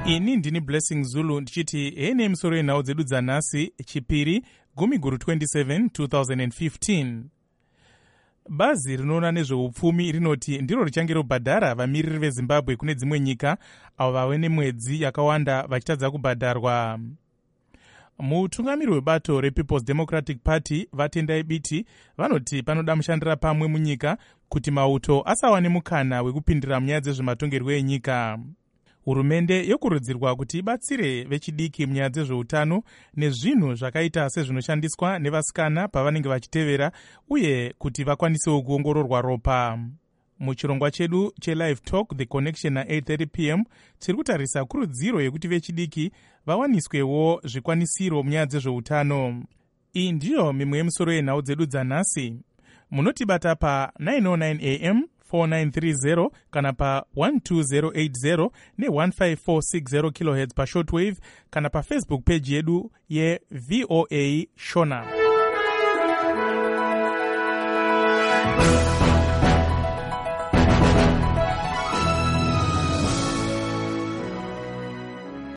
Ini ndini Blessing Zulu ndichiti hene misoro yenhau dzedu dzanhasi chipiri gumi guru 27 2015. Bazi rinoona nezveupfumi rinoti ndiro richange robhadhara vamiriri veZimbabwe kune dzimwe nyika avo vave nemwedzi yakawanda vachitadza kubhadharwa. Mutungamiri webato rePeople's Democratic Party vatendai biti vanoti panoda mushandira pamwe munyika kuti mauto asawane mukana wekupindira munyaya dzezvematongerwo enyika. Hurumende yokurudzirwa kuti ibatsire vechidiki munyaya dzezveutano nezvinhu zvakaita sezvinoshandiswa nevasikana pavanenge vachitevera uye kuti vakwanisewo kuongororwa ropa. Muchirongwa chedu cheLive Talk The Connection na8:30 p.m. tiri kutarisa kurudziro yekuti vechidiki vawaniswewo zvikwanisiro munyaya dzezveutano. Iyi ndiyo mimwe yemisoro yenhau dzedu dzanhasi. Munotibata pa 909 am 4930 kana pa 12080 ne15460 kHz pa shortwave kana pa Facebook page yedu ye VOA Shona.